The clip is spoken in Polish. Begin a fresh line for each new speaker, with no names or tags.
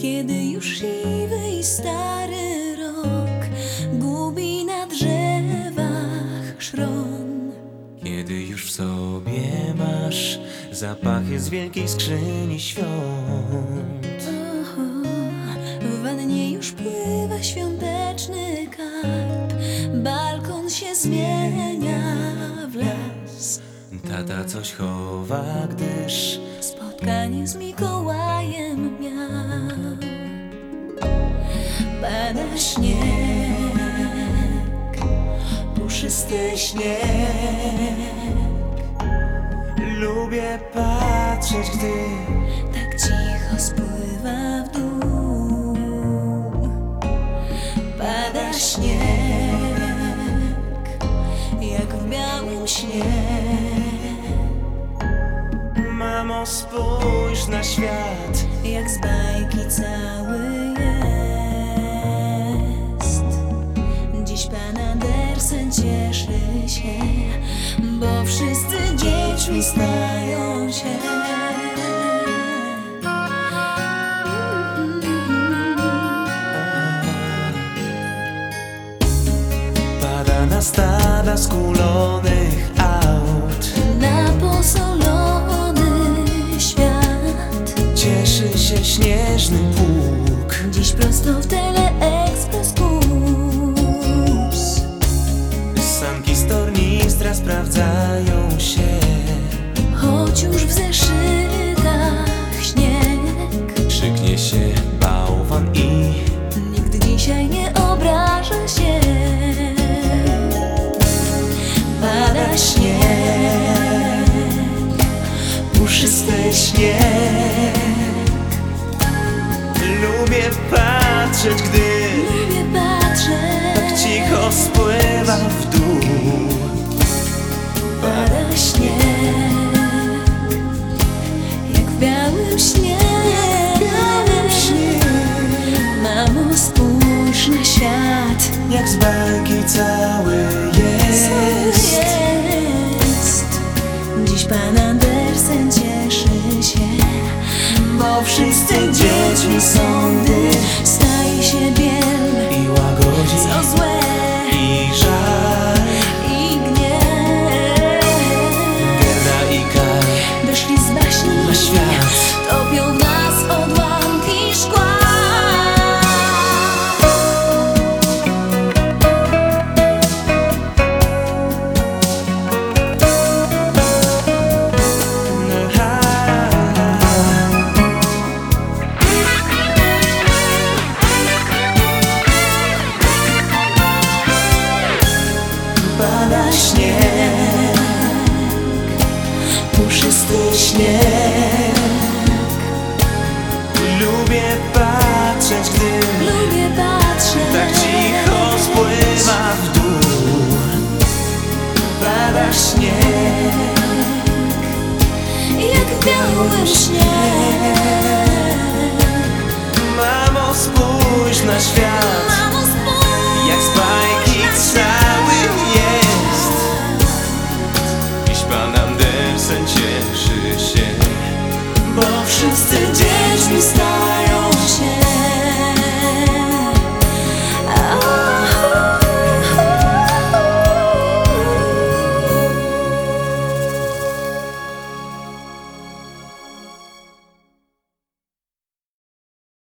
Kiedy już siwy i stary rok gubi na drzewach szron.
Kiedy już w sobie masz zapachy z wielkiej skrzyni świąt.
W wannie już pływa świąteczny karp, balkon się zmienia w las.
Tata coś chowa, gdyż
Spotkanie z Mikołajem miał. Pada śnieg, puszysty śnieg.
lubię patrzeć, gdy
Tak cicho spływa w dół. Pada śnieg, jak w białym śnie.
mamo, spójrz na świat,
Jak z bajki cały jest. Dziś pan Andersen cieszy się, bo wszyscy dziećmi stają się.
pada na stada skulonych aut.
Na posolony świat
Cieszy się śnieżny pług.
dziś prosto w Teleexpress kurs.
Sanki z tornistra sprawdzają się,
Choć już w zeszytach śnieg,
krzyknie się bałwan i
nikt dzisiaj nie obraża się. Pada śnieg,
puszysty śnieg. Lubię patrzeć, gdy
lubię patrzeć.
tak cicho spływa w dół.
Pada śnieg, jak w białym śnie. Mamo, spójrz na świat,
Jak z bajki cały jest.
Dziś pan Andersen cieszy się, bo wszyscy dziećmi są, gdy staje się biel
I łagodzi
co złe
i żal.
i gniew.
Gerda i Kaj
Wyszli z baśni
na świat.
topią w nas odłamki szkła.
Pada śnieg,
Puszysty śnieg.
lubię patrzeć, gdy
Lubię patrzeć,
tak cicho spływa w dół. Pada śnieg,
jak w białym śnie.
mamo, spójrz na świat.
Mamo, spójrz
Jak z bajki
na
cały
świat.
jest. Dziś pan Andersen cieszy się,
Bo wszyscy dziećmi stają się.